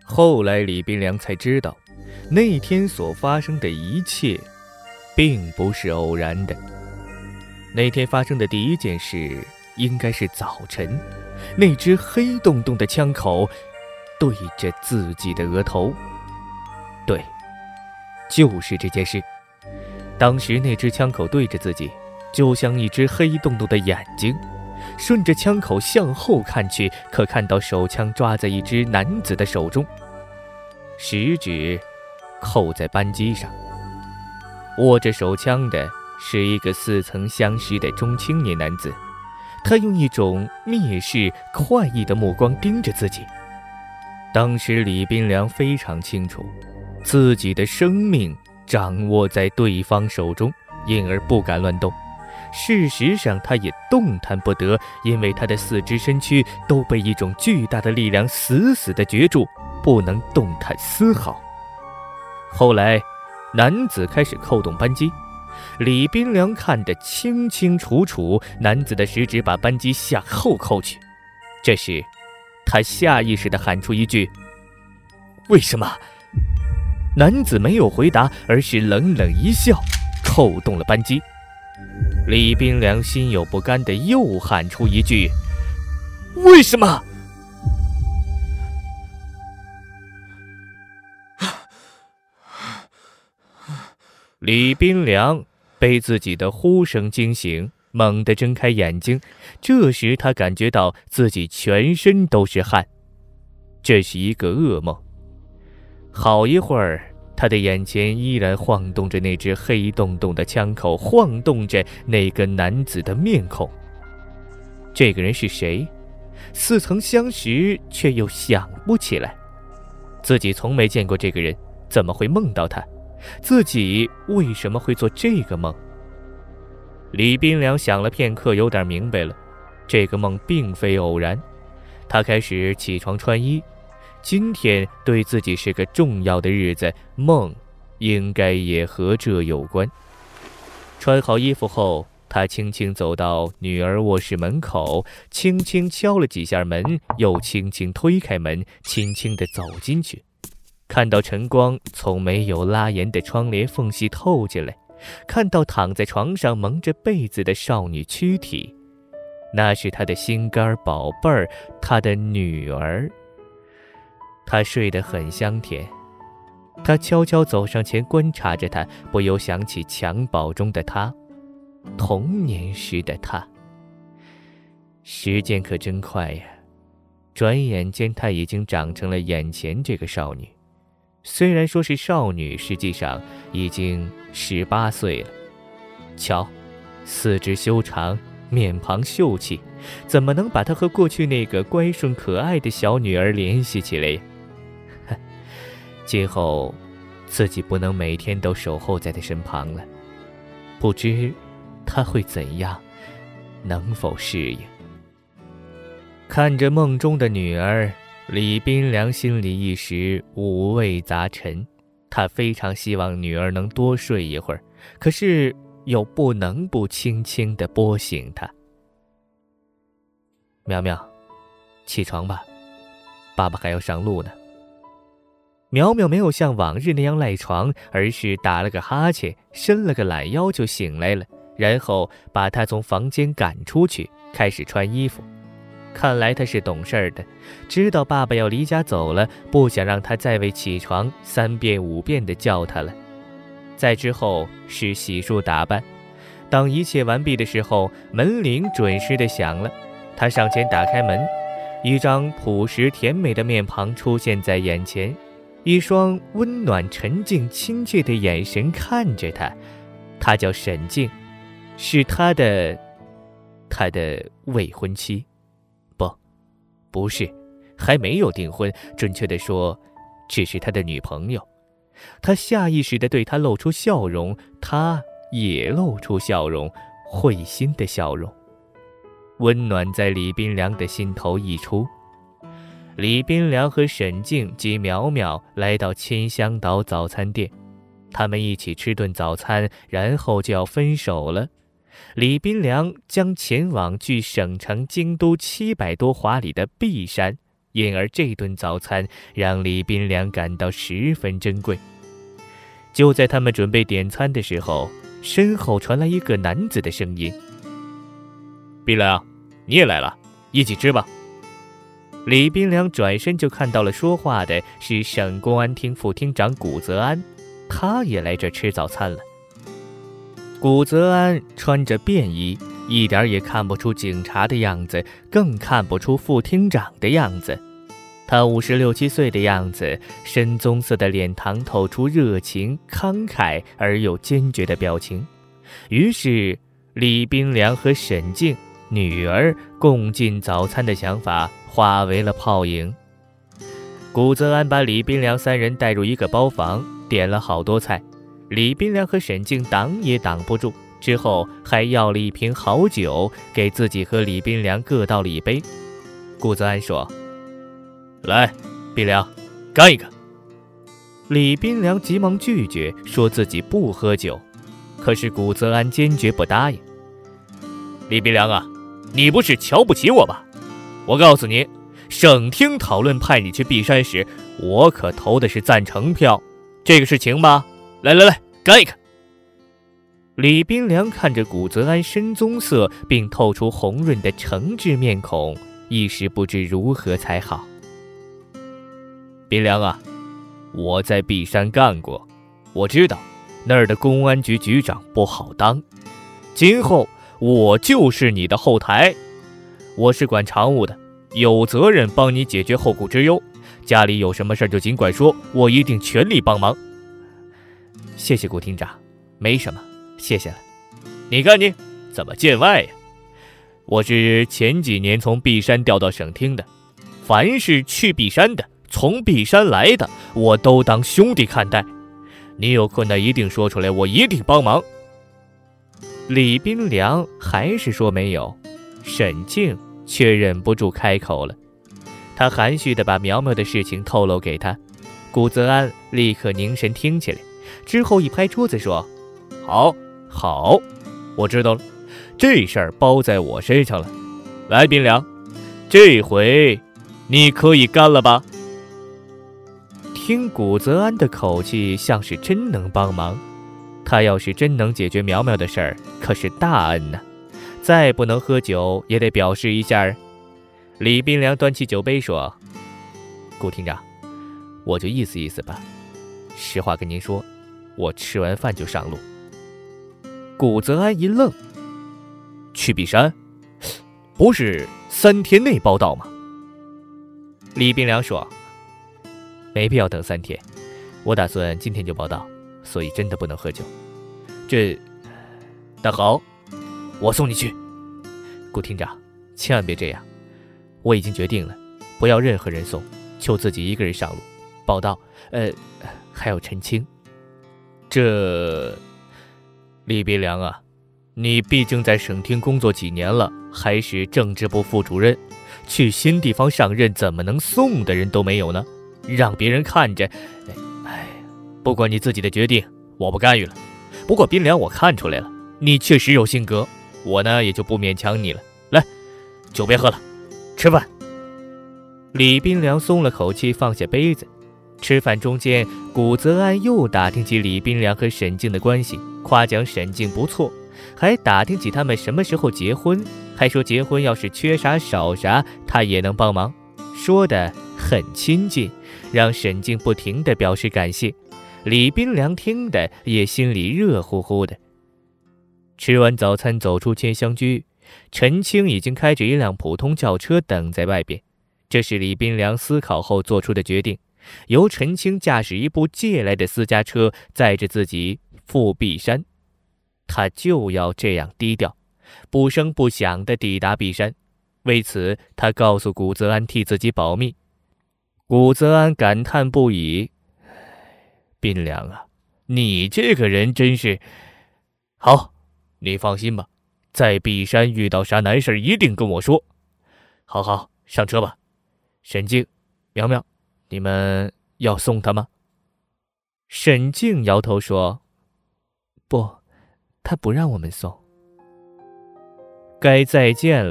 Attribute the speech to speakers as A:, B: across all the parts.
A: 后来李斌良才知道，那天所发生的一切并不是偶然的。那天发生的第一件事应该是早晨，那只黑洞洞的枪口对着自己的额头。对，就是这件事。当时那只枪口对着自己，就像一只黑洞洞的眼睛。顺着枪口向后看去，可看到手枪抓在一只男子的手中，食指扣在扳机上。握着手枪的是一个似曾相识的中青年男子，他用一种蔑视快意的目光盯着自己。当时李斌良非常清楚，自己的生命掌握在对方手中，因而不敢乱动。事实上他也动弹不得，因为他的四肢身躯都被一种巨大的力量死死地攫住，不能动弹丝毫。后来男子开始扣动扳机，李斌良看得清清楚楚，男子的食指把扳机向后扣去。这时他下意识地喊出一句：为什么？男子没有回答，而是冷冷一笑，扣动了扳机。李斌良心有不甘地又喊出一句：为什么？李斌良被自己的呼声惊醒，猛地睁开眼睛。这时他感觉到自己全身都是汗，这是一个噩梦。好一会儿，他的眼前依然晃动着那只黑洞洞的枪口，晃动着那个男子的面孔。这个人是谁？似曾相识，却又想不起来。自己从没见过这个人，怎么会梦到他？自己为什么会做这个梦？李斌良想了片刻，有点明白了，这个梦并非偶然。他开始起床穿衣，今天对自己是个重要的日子，梦应该也和这有关。穿好衣服后，他轻轻走到女儿卧室门口，轻轻敲了几下门，又轻轻推开门，轻轻地走进去。看到晨光从没有拉严的窗帘缝隙透进来，看到躺在床上蒙着被子的少女躯体，那是他的心肝宝贝儿，他的女儿。他睡得很香甜，他悄悄走上前观察着她，不由想起襁褓中的她，童年时的她。时间可真快呀，转眼间她已经长成了眼前这个少女。虽然说是少女，实际上已经18岁了。瞧，四肢修长，面庞秀气，怎么能把她和过去那个乖顺可爱的小女儿联系起来呀？今后自己不能每天都守候在她身旁了，不知她会怎样，能否适应。看着梦中的女儿，李斌良心里一时五味杂陈。他非常希望女儿能多睡一会儿，可是又不能不轻轻地拨醒她。苗苗，起床吧，爸爸还要上路呢。苗苗没有像往日那样赖床，而是打了个哈欠，伸了个懒腰就醒来了，然后把他从房间赶出去，开始穿衣服。看来他是懂事的，知道爸爸要离家走了，不想让他再为起床3遍5遍地叫他了。再之后是洗漱打扮，当一切完毕的时候，门铃准时地响了。他上前打开门，一张朴实甜美的面庞出现在眼前，一双温暖沉静亲切的眼神看着他。他叫沈静，是他的未婚妻。不是，还没有订婚，准确地说，只是他的女朋友。他下意识地对他露出笑容，他也露出笑容，会心的笑容。温暖在李斌良的心头溢出。李斌良和沈静及苗苗来到千香岛早餐店，他们一起吃顿早餐，然后就要分手了。李斌良将前往距省城京都700多华里的璧山因而这顿早餐让李斌良感到十分珍贵。就在他们准备点餐的时候，身后传来一个男子的声音：“斌良，你也来了，一起吃吧。”李斌良转身就看到了说话的是省公安厅副厅长古泽安，他也来这吃早餐了。古泽安穿着便衣，一点也看不出警察的样子，更看不出副厅长的样子。他56、7岁的样子，深棕色的脸庞透出热情、慷慨而又坚决的表情。于是，李斌良和沈静女儿共进早餐的想法化为了泡影。古泽安把李斌良3人带入一个包房，点了好多菜。李斌良和沈静挡也挡不住，之后还要了一瓶好酒，给自己和李斌良各倒了一杯。古泽安说：“来，斌良，干一个。”李斌良急忙拒绝，说自己不喝酒。可是古泽安坚决不答应。李斌良啊，你不是瞧不起我吧？我告诉你，省厅讨论派你去璧山时，我可投的是赞成票，这个事情吧？来，干一个。李斌良看着古泽安深棕色并透出红润的诚挚面孔，一时不知如何才好。斌良啊，我在璧山干过，我知道那儿的公安局局长不好当，今后我就是你的后台，我是管常务的，有责任帮你解决后顾之忧，家里有什么事就尽管说，我一定全力帮忙。谢谢古厅长，没什么，谢谢了。你看你怎么见外呀？我是前几年从璧山调到省厅的，凡是去璧山的，从璧山来的，我都当兄弟看待。你有困难一定说出来，我一定帮忙。李斌良还是说没有，沈静却忍不住开口了。他含蓄地把苗苗的事情透露给他，古泽安立刻凝神听起来，之后一拍桌子说：“好，我知道了，这事儿包在我身上了。来，斌良，这回你可以干了吧？”听古泽安的口气，像是真能帮忙。他要是真能解决苗苗的事儿，可是大恩呢。再不能喝酒，也得表示一下。李斌良端起酒杯说：“顾厅长，我就意思意思吧。实话跟您说，我吃完饭就上路。”古泽安一愣：“去璧山？不是3天内报到吗？”李斌良说：“没必要等3天，我打算今天就报到，所以真的不能喝酒。那好，我送你去。顾厅长，千万别这样，我已经决定了，不要任何人送，就自己一个人上路报到。还有陈清。李斌良啊，你毕竟在省厅工作几年了，还是政治部副主任，去新地方上任，怎么能送的人都没有呢？让别人看着，不管你自己的决定，我不干预了。不过斌良，我看出来了，你确实有性格，我呢也就不勉强你了。来，酒别喝了，吃饭。李斌良松了口气，放下杯子。吃饭中间，古泽安又打听起李斌良和沈静的关系，夸奖沈静不错，还打听起他们什么时候结婚，还说结婚要是缺啥少啥，他也能帮忙，说得很亲近，让沈静不停地表示感谢。李斌良听的也心里热乎乎的。吃完早餐走出千香居，陈清已经开着一辆普通轿车等在外边。这是李斌良思考后做出的决定，由陈清驾驶一部借来的私家车载着自己赴璧山。他就要这样低调，不声不响地抵达璧山。为此，他告诉古泽安替自己保密。古泽安感叹不已：“斌良啊，你这个人真是……好，你放心吧，在璧山遇到啥难事一定跟我说。好，上车吧。沈静、苗苗，你们要送他吗？”沈静摇头说：“不，他不让我们送。”该再见了，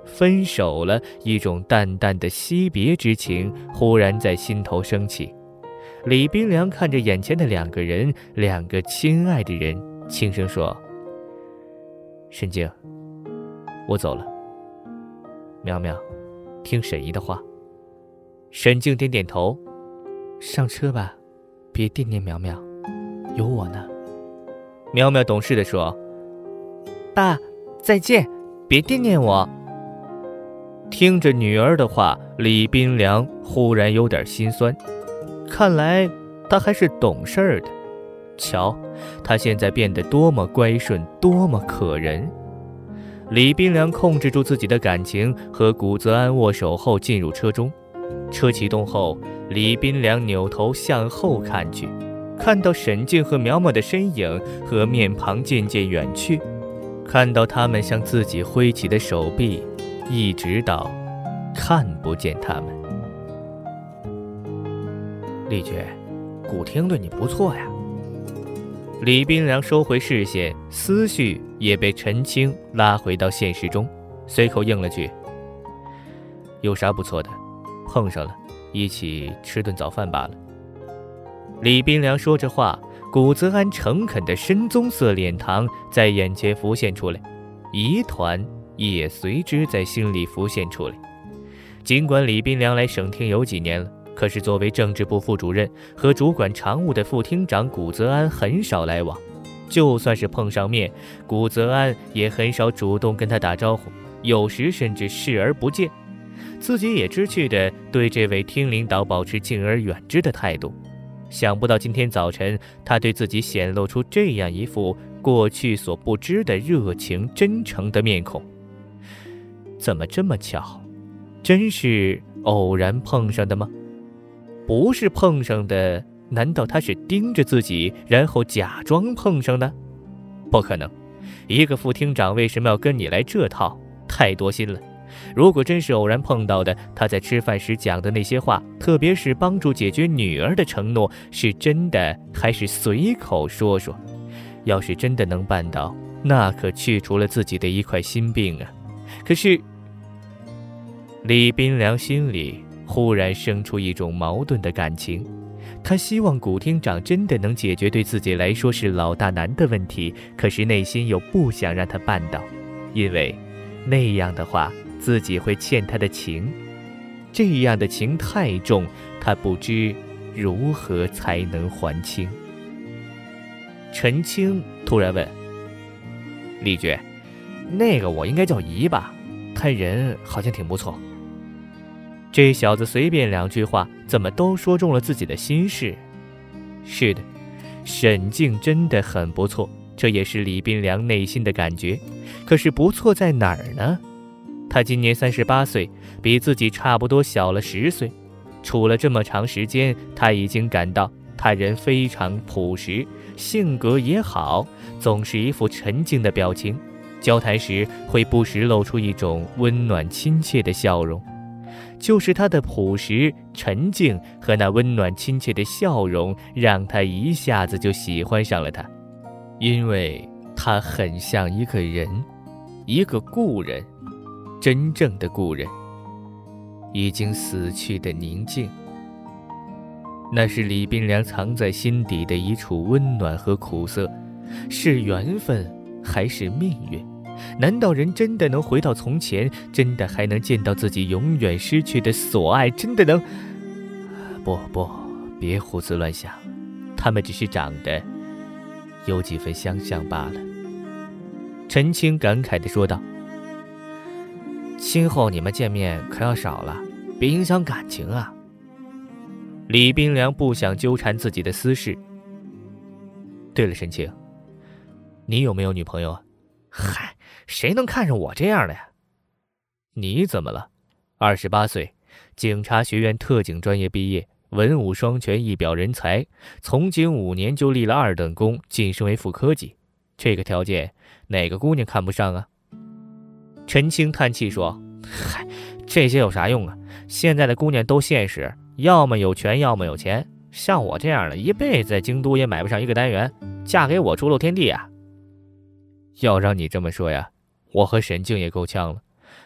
A: 分手了，一种淡淡的惜别之情忽然在心头升起。李冰凉看着眼前的两个人，两个亲爱的人，轻声说：沈静，我走了。苗苗，听沈姨的话。沈静点点头，上车吧，别惦念苗苗，有我呢。苗苗懂事地说：爸，再见，别惦念我。听着女儿的话，李冰凉忽然有点心酸，看来他还是懂事的。瞧，他现在变得多么乖顺，多么可人。李冰凉控制住自己的感情，和古泽安握手后进入车中。车启动后，李冰凉扭头向后看去，看到沈静和苗苗的身影和面庞渐渐远去，看到他们向自己挥起的手臂，一直到看不见他们。丽娟，古汀对你不错呀。李冰凉收回视线，思绪也被陈清拉回到现实中，随口应了句：有啥不错的，碰上了，一起吃顿早饭罢了。李冰凉说着话，古泽安诚恳的深棕色脸庞在眼前浮现出来，疑团也随之在心里浮现出来。尽管李冰凉来省厅有几年了，可是作为政治部副主任和主管常务的副厅长古泽安很少来往，就算是碰上面，古泽安也很少主动跟他打招呼，有时甚至视而不见。自己也知趣地对这位厅领导保持敬而远之的态度。想不到今天早晨，他对自己显露出这样一副过去所不知的热情真诚的面孔。怎么这么巧？真是偶然碰上的吗？不是碰上的，难道他是盯着自己，然后假装碰上的？不可能，一个副厅长为什么要跟你来这套？太多心了。如果真是偶然碰到的，他在吃饭时讲的那些话，特别是帮助解决女儿的承诺，是真的还是随口说说？要是真的能办到，那可去除了自己的一块心病啊。可是李冰凉心里忽然生出一种矛盾的感情，他希望古厅长真的能解决对自己来说是老大难的问题，可是内心又不想让他办到，因为那样的话自己会欠他的情，这样的情太重，他不知如何才能还清。陈清突然问：丽娟，那个我应该叫姨吧？他人好像挺不错。这小子随便两句话，怎么都说中了自己的心事。是的，沈静真的很不错，这也是李冰凉内心的感觉。可是不错在哪儿呢？他今年38岁，比自己差不多小了10岁。处了这么长时间，他已经感到他人非常朴实，性格也好，总是一副沉静的表情，交谈时会不时露出一种温暖亲切的笑容。就是他的朴实、沉静和那温暖亲切的笑容，让他一下子就喜欢上了他，因为他很像一个人，一个故人，真正的故人，已经死去的宁静。那是李冰凉藏在心底的一处温暖和苦涩，是缘分还是命运？难道人真的能回到从前？真的还能见到自己永远失去的所爱？真的能……不，别胡思乱想，他们只是长得有几分相像罢了。陈清感慨地说道：今后你们见面可要少了，别影响感情啊。李冰凉不想纠缠自己的私事。对了，沈清，你有没有女朋友啊？嗨，谁能看上我这样的呀？你怎么了？28岁，警察学院特警专业毕业，文武双全，一表人才，从警5年就立了2等功，晋升为副科级。这个条件，哪个姑娘看不上啊？陈清叹气说：嗨，这些有啥用啊？现在的姑娘都现实，要么有权，要么有钱。像我这样的，一辈子在京都也买不上一个单元，嫁给我出露天地啊！要让你这么说呀，我和沈静也够呛了。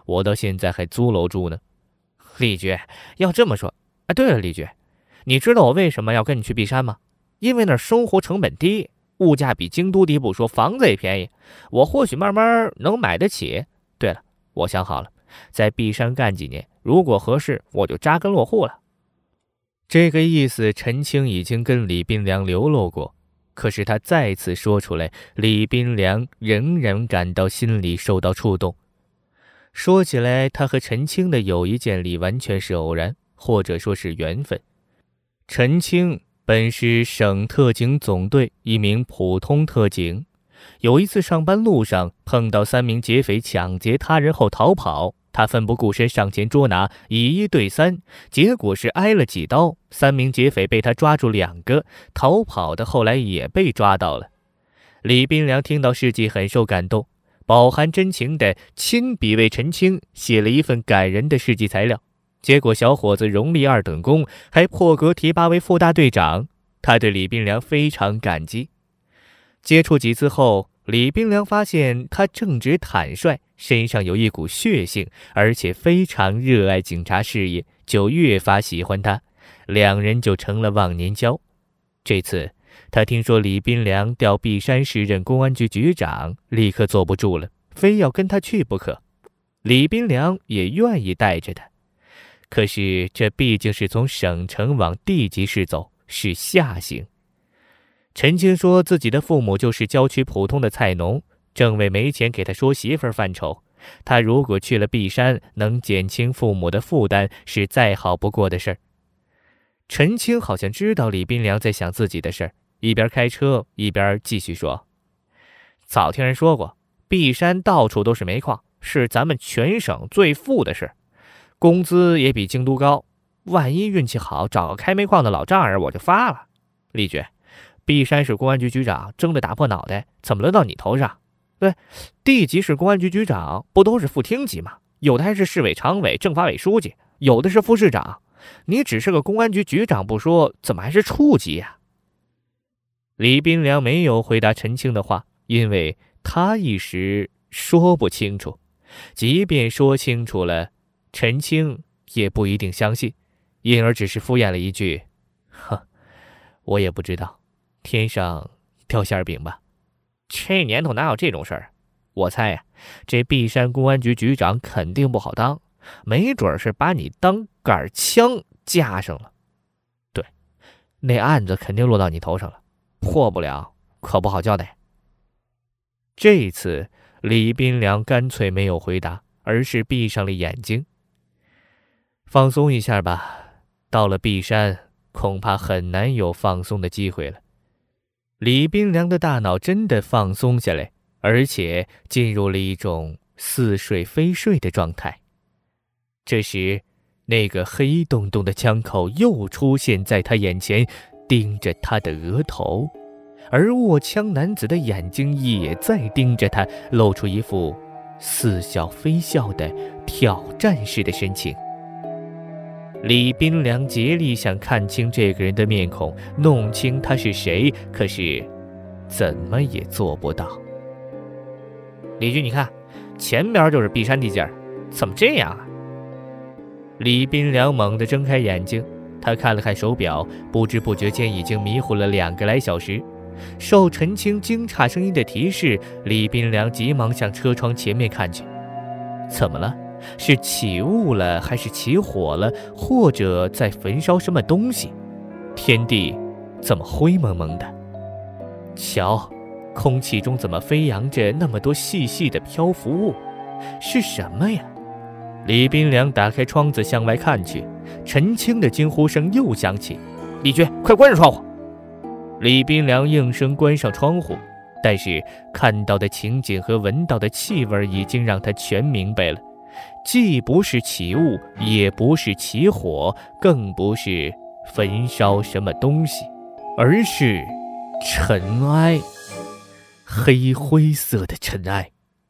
A: 我到现在还租楼住呢。李局，要这么说，对了，李局，你知道我为什么要跟你去璧山吗？因为那儿生活成本低，物价比京都低不说，房子也便宜，我或许慢慢能买得起。对了，我想好了，在璧山干几年，如果合适，我就扎根落户了。这个意思，陈清已经跟李斌良流露过，可是他再次说出来，李斌良仍然感到心里受到触动。说起来，他和陈清的友谊建立完全是偶然，或者说是缘分。陈清本是省特警总队一名普通特警，有一次上班路上碰到3名劫匪抢劫他人后逃跑，他奋不顾身上前捉拿，以1对3，结果是挨了几刀，3名劫匪被他抓住2个，逃跑的后来也被抓到了。李斌良听到事迹很受感动，饱含真情地亲笔为陈清写了一份感人的事迹材料。结果小伙子荣立2等功，还破格提拔为副大队长。他对李斌良非常感激。接触几次后，李斌良发现他正直坦率，身上有一股血性，而且非常热爱警察事业，就越发喜欢他，2人就成了忘年交。这次他听说李斌良调璧山市任公安局局长，立刻坐不住了，非要跟他去不可。李斌良也愿意带着他，可是这毕竟是从省城往地级市走，是下行。陈清说自己的父母就是郊区普通的菜农，政委没钱给他说媳妇儿犯愁，他如果去了璧山，能减轻父母的负担，是再好不过的事儿。陈清好像知道李斌良在想自己的事儿，一边开车一边继续说：早听人说过，璧山到处都是煤矿，是咱们全省最富的市，工资也比京都高，万一运气好找个开煤矿的老丈人，我就发了。李局，璧山市公安局局长争得打破脑袋，怎么轮到你头上？对，地级市公安局局长不都是副厅级吗？有的还是市委常委、政法委书记，有的是副市长。你只是个公安局局长不说，怎么还是处级呀？李斌良没有回答陈清的话，因为他一时说不清楚，即便说清楚了，陈清也不一定相信，因而只是敷衍了一句：我也不知道，天上掉馅饼吧。这年头哪有这种事儿？我猜呀，这璧山公安局局长肯定不好当，没准是把你当杆枪架上了。对，那案子肯定落到你头上了，破不了可不好交代。这次李斌良干脆没有回答，而是闭上了眼睛。放松一下吧，到了璧山恐怕很难有放松的机会了。李斌良的大脑真的放松下来，而且进入了一种似睡非睡的状态。这时，那个黑洞洞的枪口又出现在他眼前，盯着他的额头，而握枪男子的眼睛也在盯着他，露出一副似笑非笑的挑战式的神情。李斌良竭力想看清这个人的面孔，弄清他是谁，可是怎么也做不到。李局，你看，前边就是璧山地界，怎么这样啊？李斌良猛地睁开眼睛，他看了看手表，不知不觉间已经迷糊了2个来小时。受陈清惊诧声音的提示，李斌良急忙向车窗前面看去。怎么了？是起雾了，还是起火了，或者在焚烧什么东西？天地怎么灰蒙蒙的？瞧，空气中怎么飞扬着那么多细细的漂浮物？是什么呀？李斌良打开窗子向外看去，陈清的惊呼声又响起：李局，快关上窗户！李斌良应声关上窗户，但是看到的情景和闻到的气味已经让他全明白了，既不是起雾，也不是起火，更不是焚烧什么东西，而是尘埃，黑灰色的尘埃。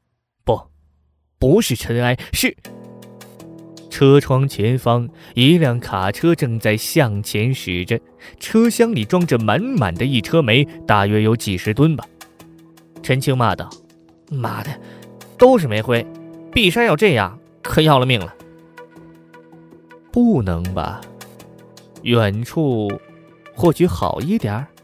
A: 不是尘埃，是……车窗前方，一辆卡车正在向前驶着，车厢里装着满满的一车煤，大约有几十吨吧。陈清骂道：妈的，都是煤灰，璧山要这样，
B: 可要了命了。
A: 不能吧？远处或许好一点儿。